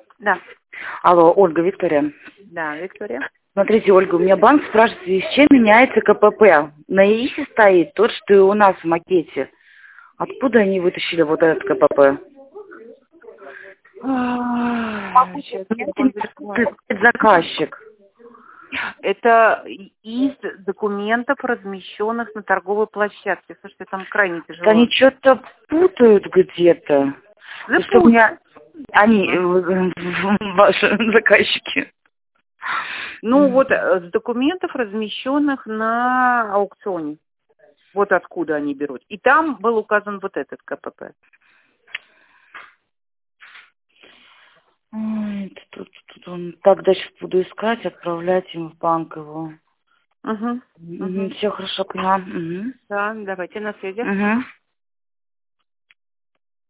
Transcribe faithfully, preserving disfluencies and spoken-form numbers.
Да. Алло, Ольга, Виктория. Да, Виктория. Смотрите, Ольга, у меня банк спрашивает, с чем меняется КПП. На ИИСе стоит тот, что и у нас в макете. Откуда они вытащили вот этот КПП? Сейчас я Заказчик. Это из документов, размещенных на торговой площадке. Слушайте, там крайне тяжело. Они что-то путают где-то. Да Что у пусть. меня... Они, э, ваши заказчики. Ну вот э, с документов, размещенных на аукционе. Вот откуда они берут. И там был указан вот этот КПП. Ой, тут, тут он... Так, дальше буду искать, отправлять им в банк его. Угу. Угу. Угу. Все хорошо, поняла. Угу. Да, давайте на связи. Угу.